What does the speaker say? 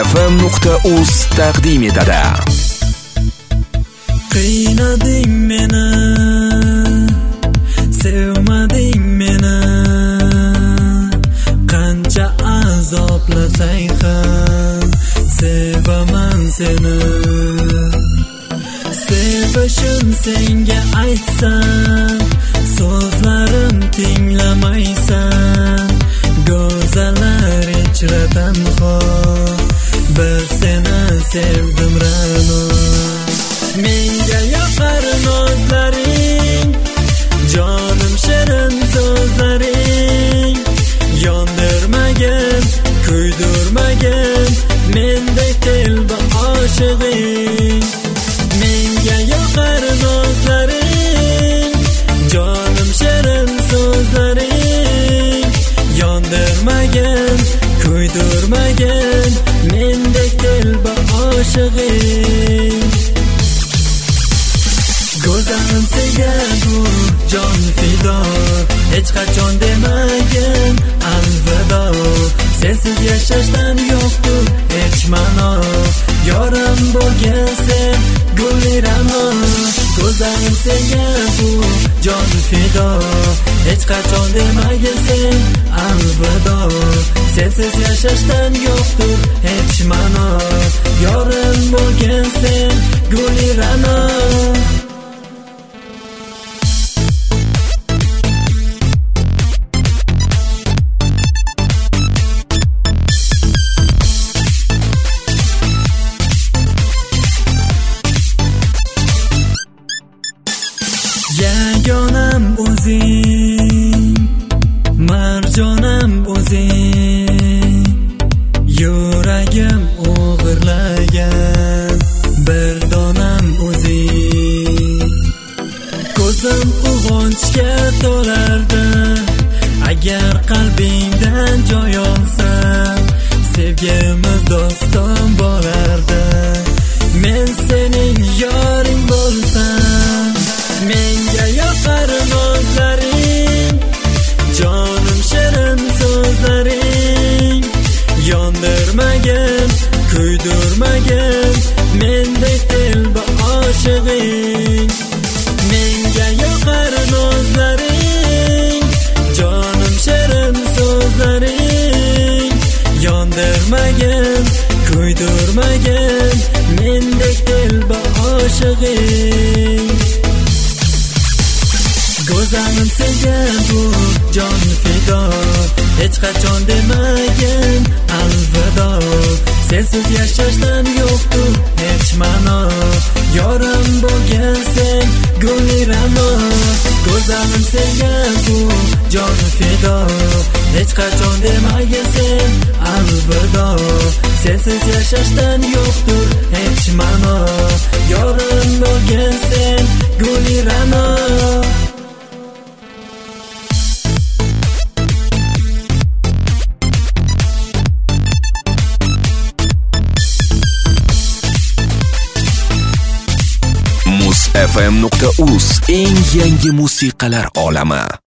musfm.uz taqdim etadi. Qiynading meni, sevmading meni, qancha azoblasang ham sevaman seni. Sevishim senga aytsam, so'zlarim tinglamaysan. Go'zallar ichra tanho, bir seni sevdim Ra'no. Menga yoqar nozlaring, jonim shirin so'zlaring. Yondirmagin, kuydirmagin, mendek telba oshig'ing. Menga yoqar nozlaring, jonim shirin so'zlaring. Yondirmagin, kuydirmagin, mendek telba oshig'ing. Go'zal sevgu jon fido, hech qachon demagin alvido. Sensiz yashashdan yo'qdir hech ma'no, yorim bo'lgan sen Gulirano. Go'zal sevgu jon fido, hech qachon demagin sen alvido. Sensiz yashashdan yo'qdir hech ma'no, yorim bo'lgan sen Gulirano. Yagonam o'zing, marjonam o'zing, yuragim o'g'irlagan bir donam o'zing. Ko'zim quvonchga to'lardi agar qalbingdan joy olsam, sevgimiz doston bo'lardi. Men sening yoring bo'lsam. Menga yoqar nozlaring, jonim shirin so'zlaring. Yondirmagin, kuydirmagin, mendek telba oshig'ing. Menga yoqar nozlaring, jonim shirin so'zlaring. Yondirmagin, kuydirmagin, mendek telba oshig'ing. Go'zalim sevgan bu jon fido, hech qachon demagin alvido. Sensiz yashashdan yo'qdir hech ma'no, yorim bo'lgan sen Gulirano. Go'zalim sevgan bu jon fido, hech qachon demagin sen alvido. Sensiz yashashdan yo'qdir hech ma'no, yorim bo'lgan sen Gulirano. musfm.uz eng yangi musiqalar olami.